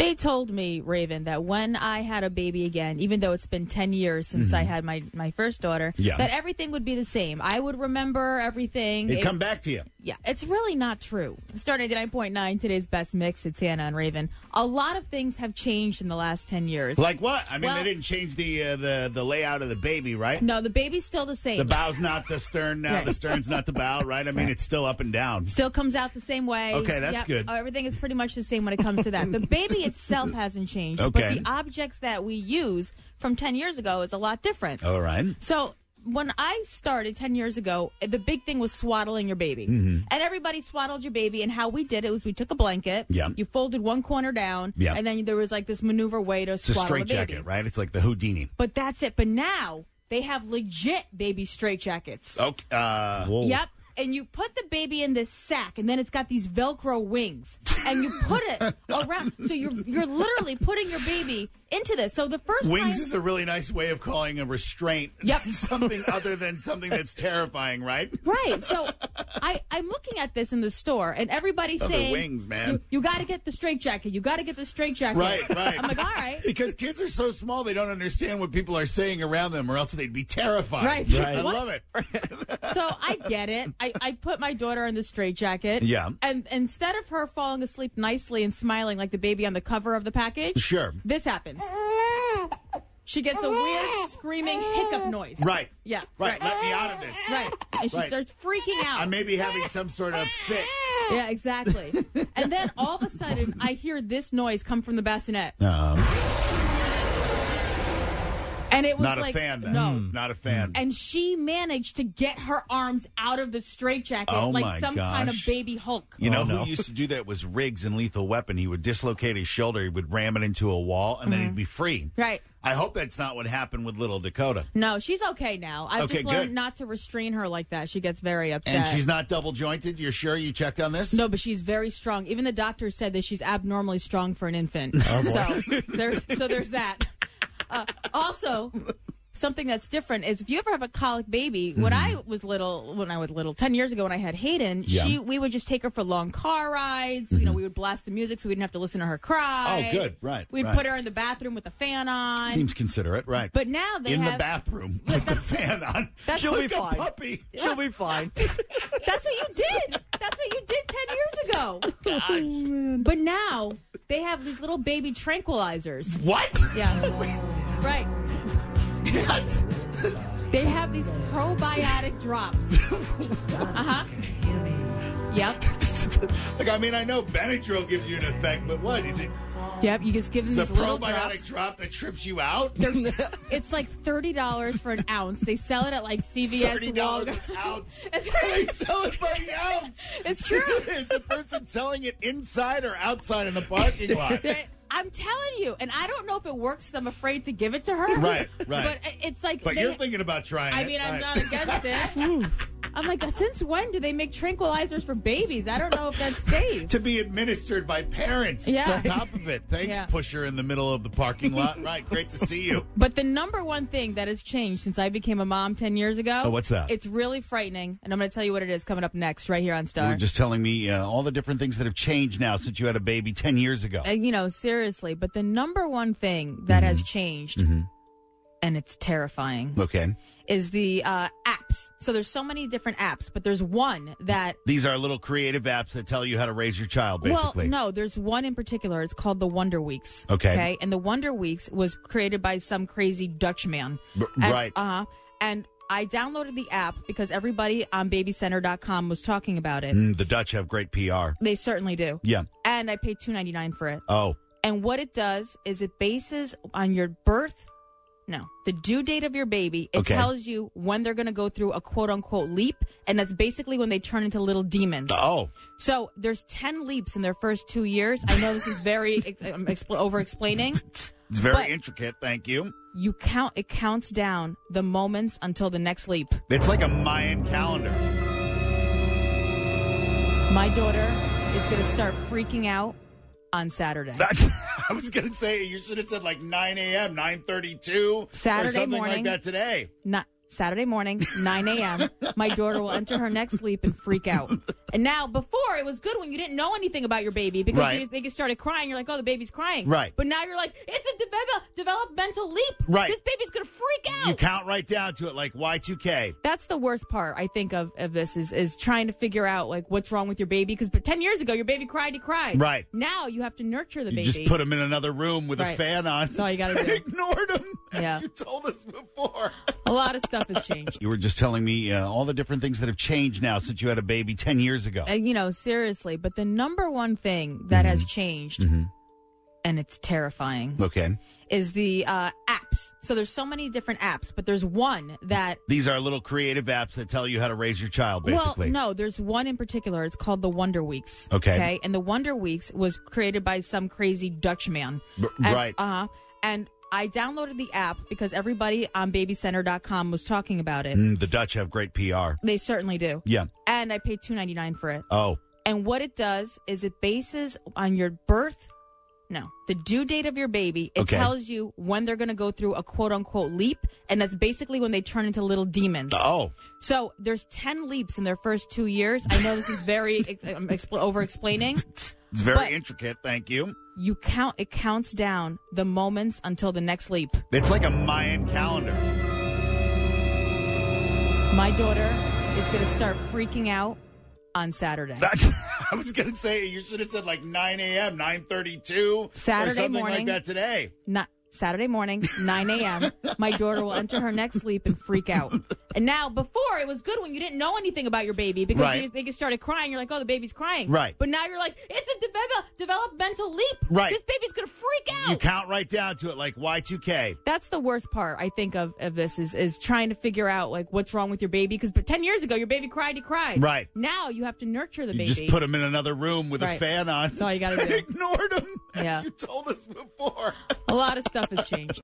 They told me, Raven, that when I had a baby again, even though it's been 10 years since I had my first daughter, that everything would be the same. I would remember everything. It'd come back to you. Yeah, it's really not true. Starting at 99.9, today's best mix, it's Hannah and Raven. A lot of things have changed in the last 10 years. Like what? I mean, they didn't change the layout of the baby, right? No, the baby's still the same. The bow's not the stern now. Right. The stern's not the bow, right? I mean, it's still up and down. Still comes out the same way. Okay, that's good. Everything is pretty much the same when it comes to that. The baby itself hasn't changed, but the objects that we use from 10 years ago is a lot different. All right. So when I started 10 years ago, the big thing was swaddling your baby. And everybody swaddled your baby, and how we did it was we took a blanket, you folded one corner down, and then there was like this maneuver way to swaddle a baby. It's a straight jacket, right? It's like the Houdini. But that's it. But now they have legit baby straight jackets. Okay. Yep. And you put the baby in this sack, and then it's got these Velcro wings, and you put it around. So you're literally putting your baby into this. So the first wings is a really nice way of calling a restraint something other than something that's terrifying, right? Right. So I'm looking at this in the store, and everybody's saying, wings, man. You got to get the straight jacket. You got to get the straight jacket. Right. I'm like, all right. Because kids are so small, they don't understand what people are saying around them, or else they'd be terrified. Right. I love it. So I get it. I put my daughter in the straitjacket. Yeah. And instead of her falling asleep nicely and smiling like the baby on the cover of the package, this happens. She gets a weird screaming hiccup noise. Right. Yeah. Right. Let me out of this. Right. And she starts freaking out. I may be having some sort of fit. Yeah, exactly. And then all of a sudden, I hear this noise come from the bassinet. And it was not like, a fan, then. No. Not a fan. And she managed to get her arms out of the straitjacket like some kind of baby Hulk. You know who used to do that was Riggs in Lethal Weapon. He would dislocate his shoulder, he would ram it into a wall, and then he'd be free. Right. I hope that's not what happened with little Dakota. No, she's okay now. I've just learned not to restrain her like that. She gets very upset. And she's not double jointed? You're sure you checked on this? No, but she's very strong. Even the doctor said that she's abnormally strong for an infant. So there's that. Also, something that's different is if you ever have a colic baby, when I was little, 10 years ago when I had Hayden, we would just take her for long car rides. You know, we would blast the music so we didn't have to listen to her cry. Oh, good. Right. We'd put her in the bathroom with the fan on. Seems considerate, right. But now they have... In the bathroom with the fan on. She'll be fine. Puppy. She'll be fine. That's what you did. That's what you did 10 years ago. Gosh. But now they have these little baby tranquilizers. What? Yeah. Right. What? They have these probiotic drops. Yep. Like, I mean, I know Benadryl gives you an effect, but what? Yep, you just give them these little drops. The probiotic drop that trips you out? It's like $30 for an ounce. They sell it at like CVS. $30 an ounce. It's right. They sell it by the ounce. It's true. Is the person selling it inside or outside in the parking lot? I'm telling you, and I don't know if it works because I'm afraid to give it to her. Right. But it's like... But you're thinking about trying it. I mean, I'm not against it. I'm like, since when do they make tranquilizers for babies? I don't know if that's safe. To be administered by parents on top of it. Thanks, pusher in the middle of the parking lot. Right, great to see you. But the number one thing that has changed since I became a mom 10 years ago... Oh, what's that? It's really frightening, and I'm going to tell you what it is coming up next right here on Star. You were just telling me all the different things that have changed now since you had a baby 10 years ago. Seriously, but the number one thing that has changed, and it's terrifying, is the apps. So there's so many different apps, but there's one that... These are little creative apps that tell you how to raise your child, basically. Well, no, there's one in particular. It's called the Wonder Weeks. Okay. And the Wonder Weeks was created by some crazy Dutch man. Right. And I downloaded the app because everybody on babycenter.com was talking about it. The Dutch have great PR. They certainly do. Yeah. And I paid $2.99 for it. Oh. And what it does is it bases on your the due date of your baby. It tells you when they're going to go through a quote-unquote leap, and that's basically when they turn into little demons. Oh. So there's 10 leaps in their first 2 years. I know this is very over-explaining. It's very intricate, thank you. It counts down the moments until the next leap. It's like a Mayan calendar. My daughter is going to start freaking out on Saturday. I was going to say, you should have said like 9 a.m., 9:32. Saturday or something morning. like that today. Saturday morning, 9 a.m., my daughter will enter her next sleep and freak out. And now, before, it was good when you didn't know anything about your baby because Right. they started crying. You're like, oh, the baby's crying. Right. But now you're like, it's a developmental leap. Right. This baby's going to freak out. You count right down to it like Y2K. That's the worst part, I think, of this is trying to figure out, like, what's wrong with your baby. Because 10 years ago, your baby cried, you cried. Right. Now you have to nurture the You baby. just put him in another room with a Right. fan on. That's all you got to do. Ignored him, as Yeah. you told us before. A lot of stuff has changed. You were just telling me all the different things that have changed now since you had a baby 10 years ago. You know, seriously. But the number one thing that has changed, and it's terrifying, Okay. is the apps. So there's so many different apps, but there's one that... These are little creative apps that tell you how to raise your child, basically. Well, no, there's one in particular. It's called the Wonder Weeks. Okay. And the Wonder Weeks was created by some crazy Dutch man. Right. And I downloaded the app because everybody on babycenter.com was talking about it. The Dutch have great PR. They certainly do. Yeah. And I paid $2.99 for it. Oh. And what it does is it bases on your birth... No, the due date of your baby. It Okay. tells you when they're going to go through a quote-unquote leap, and that's basically when they turn into little demons. Oh. So there's 10 leaps in their first 2 years. I know this is very over-explaining. It's very But- intricate, thank you. It counts down the moments until the next leap. It's like a Mayan calendar. My daughter is going to start freaking out on Saturday. I was going to say, you should have said like 9 a.m., 9:32. Saturday or something morning. like that today. Not Saturday morning, 9 a.m., my daughter will enter her next sleep and freak out. And now, before, it was good when you didn't know anything about your baby because Right. they started crying. You're like, oh, the baby's crying. Right. But now you're like, it's a developmental leap. Right. This baby's going to freak out. You count right down to it like Y2K. That's the worst part, I think, of this is trying to figure out, like, what's wrong with your baby. Because 10 years ago, your baby cried, you cried. Right. Now you have to nurture the You baby. just put him in another room with a Right. fan on. That's all you got to do. Ignored him, Yeah. as you told us before. A lot of stuff has changed.